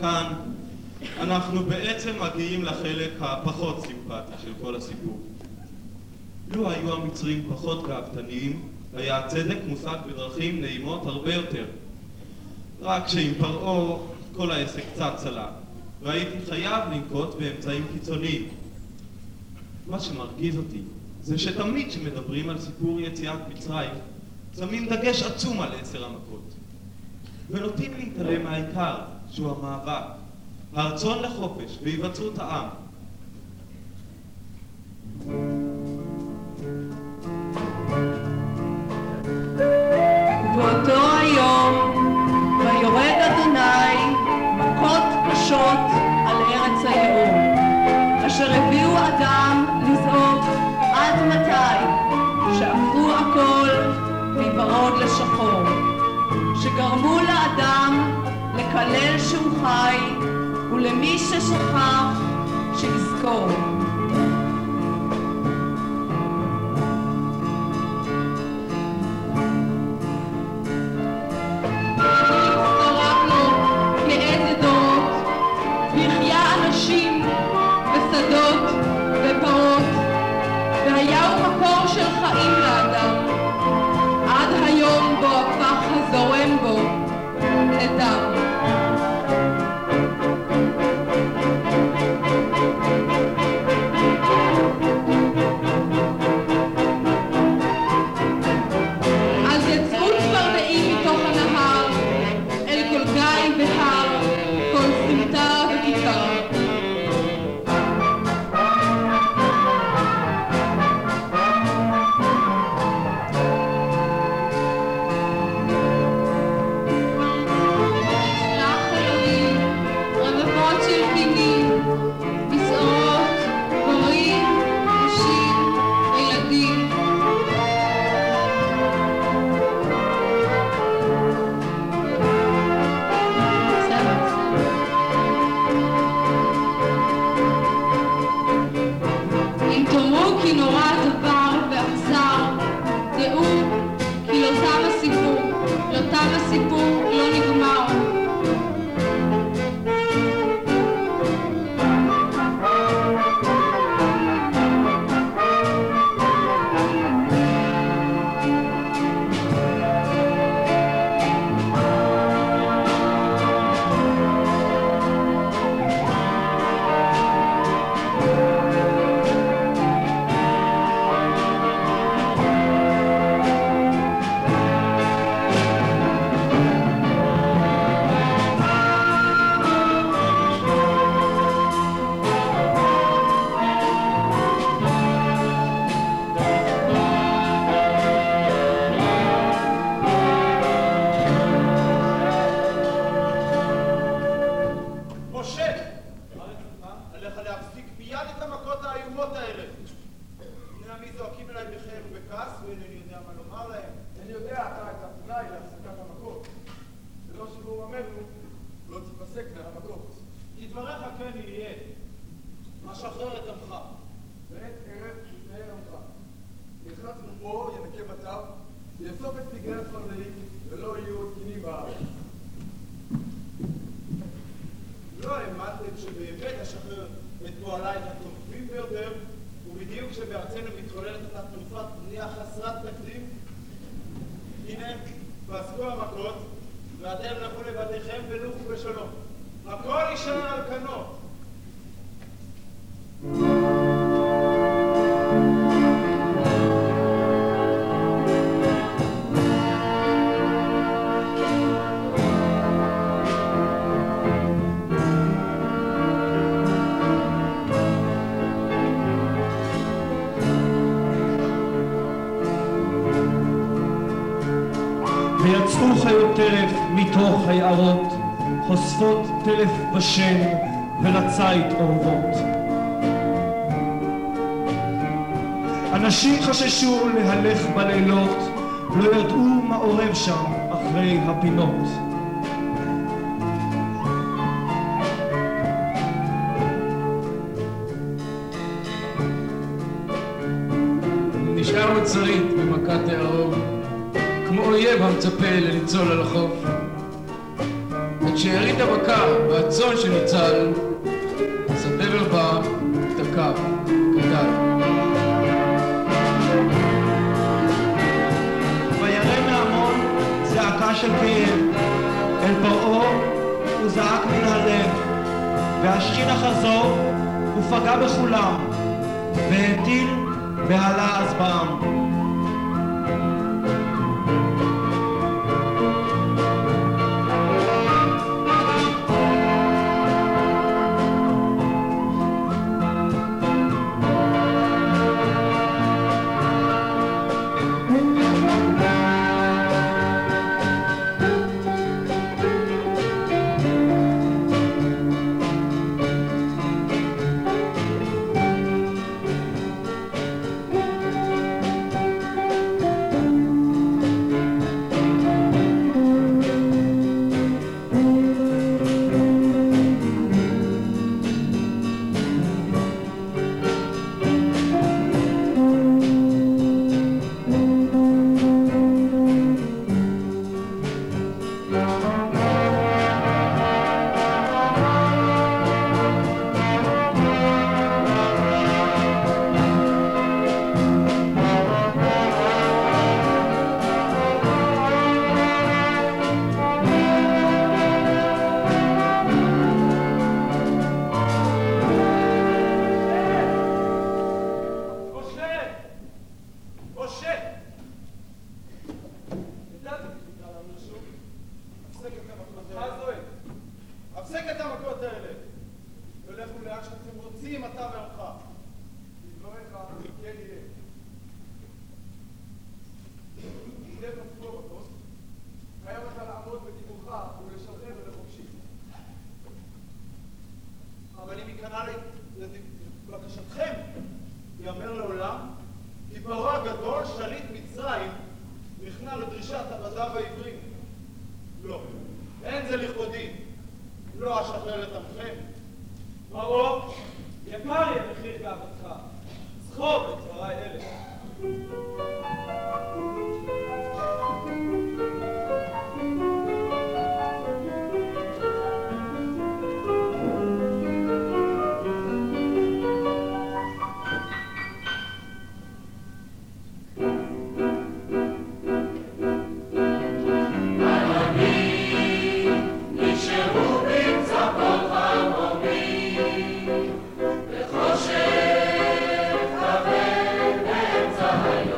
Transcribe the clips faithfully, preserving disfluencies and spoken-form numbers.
כאן אנחנו בעצם מגיעים לחלק הפחות סימפטי של כל הסיפור. לו היו המצרים פחות גאוותניים, היה הצדק מושג בדרכים נעימות הרבה יותר. רק שעם פרעה כל העסק קצת צלע, והייתי חייב לנקוט באמצעים קיצוניים. מה שמרגיז אותי זה שתמיד שמדברים על סיפור יציאת מצרים, שמים דגש עצום על עשר המכות, ונוטים להתעלם מהעיקר, שהוא המאבק, הרצון לחופש והיווצרות העם. באותו היום ויורד אדוני מכות קשות על ארץ הייאור, אשר הביאו אדם לזעוק עד מתי, שהפכו הכל מוורוד לשחור, שגרמו לאדם לקלל שהוא חי, ולמי ששכח שיזכור. ושדות ופרות, והיה הוא מקור של חיים לאדם, עד היום בו הפך הזורם בו לדם. אז יצאו צפרדעים מתוך הנהר, אל כל גיא והר, כל סמטה וכיכר. ויצאו חיות טרף מתוך היערות, חושפות טלף בשן ולצית אורבות. אנשים חששו להלך בלילות, לא ידעו מה עורב שם אחרי הפינות. נשאר מצרית במכת הערוב, כמו אויב המצפה לניצול על החוף. את את שארית הבקר והצאן שניצל, אז הדבר בא, תקע, גדל. וירא מהמון זעקה של כאב, אל פרעה הוא זעק מן הלב, והשכין החזור ופגע בכולם, והטיל בהלה אז בעם. לבקשתכם, יאמר לעולם, כי פרעה הגדול, שליט מצרים, נכנע לדרישת עבדיו העברים. לא, אין זה לכבודי, לא אשחרר את עמכם. פרעה, יקר יהיה מחיר גאוותך, זכור את דבריי אלה. בחושך כבד באמצע היום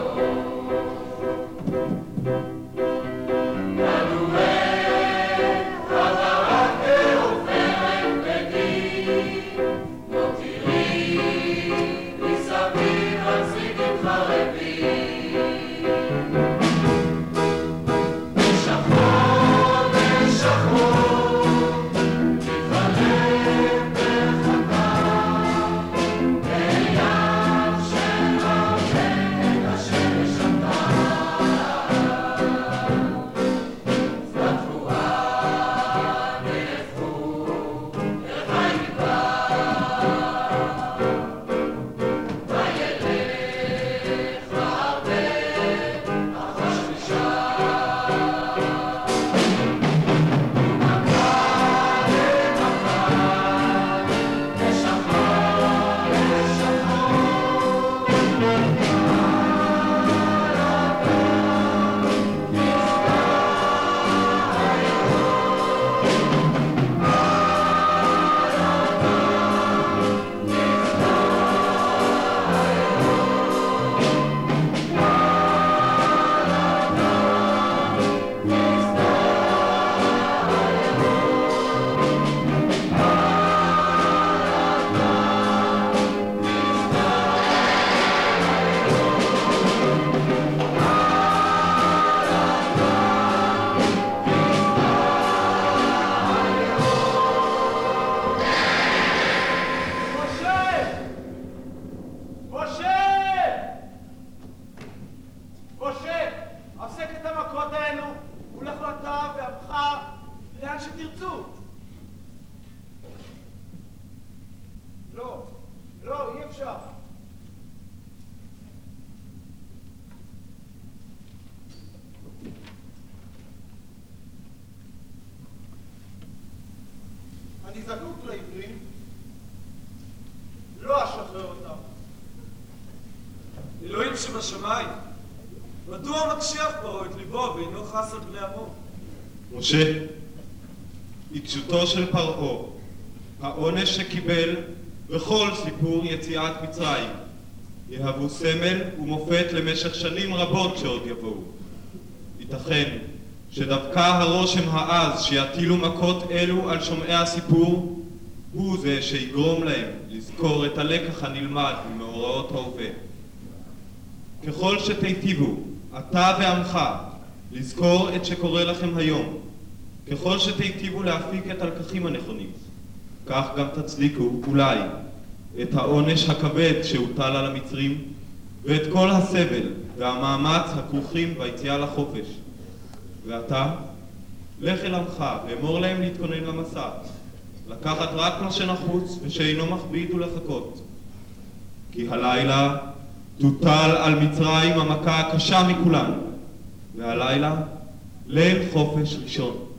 זקוק לעברים, לא אשחרר אותם. אלוהים שבשמיים, מדוע מקשיח פרעה את ליבו ואינו חס על בני עמו? משה, עיקשותו של פרעה, העונש שקיבל בכל סיפור יציאת מצרים, יהוו סמל ומופת למשך שנים רבות שעוד יבואו. ייתכן שדווקא הרושם העז שיטילו מכות אלו על שומעי הסיפור הוא זה שיגרום להם לזכור את הלקח הנלמד ממאורעות ההווה. ככל שתיטיבו, אתה ועמך, לזכור את שקורה לכם היום, ככל שתיטיבו להפיק את הלקחים הנכונים, כך גם תצדיקו אולי את העונש הכבד שהוטל על המצרים ואת כל הסבל והמאמץ הכרוכים ביציאה לחופש. ואתה, לך אל עמך ואמור להם להתכונן למסע, לקחת רק מה שנחוץ ושאינו מכביד ולחכות. כי הלילה תוטל על מצרים המכה הקשה מכולן, והלילה ליל חופש ראשון.